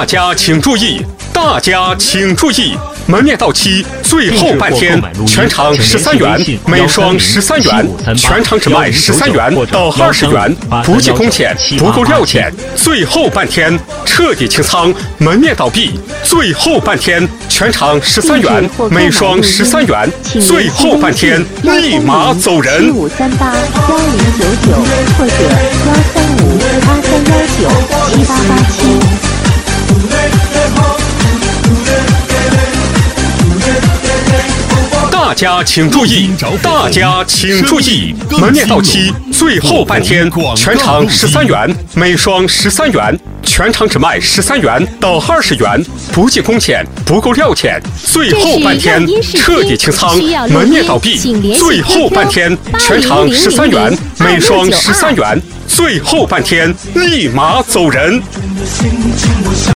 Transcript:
大家请注意！大家请注意！门面到期最后半天，全场13元，每双13元，全场只卖13元到20元，不计工钱，不够料钱。最后半天彻底清仓，门面倒闭。最后半天，全场13元，每双13元，最后半天立马走人。 1538-1099或者135-8319-7887。 大家请注意！大家请注意！门面到期最后半天，全场13元，每双13元，全场只卖13元到20元，不计工钱，不够料钱。最后半天彻底清仓，门面倒闭。最后半天，全场13元，每双13元，最后半天立马走人。